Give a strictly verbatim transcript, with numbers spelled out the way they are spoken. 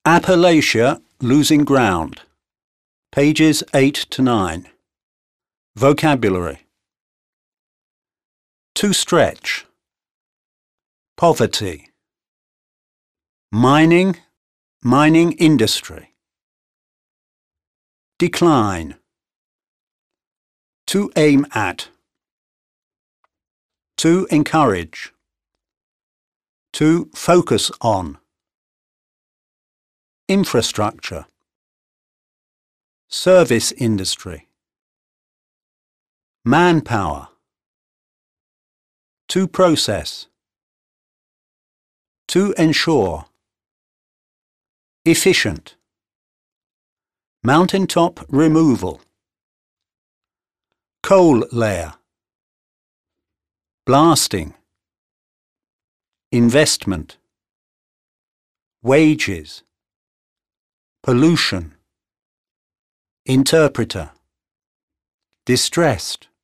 Appalachia losing ground. Pages eight to nine. Vocabulary. To stretch. Poverty. Mining, mining industry. Decline. To aim at. To encourage. To focus on. Infrastructure. Service industry. Manpower. To process. To ensure. Efficient. Mountaintop removal. Coal layer. Blasting. Investment. Wages. Pollution. Interpreter. Distressed.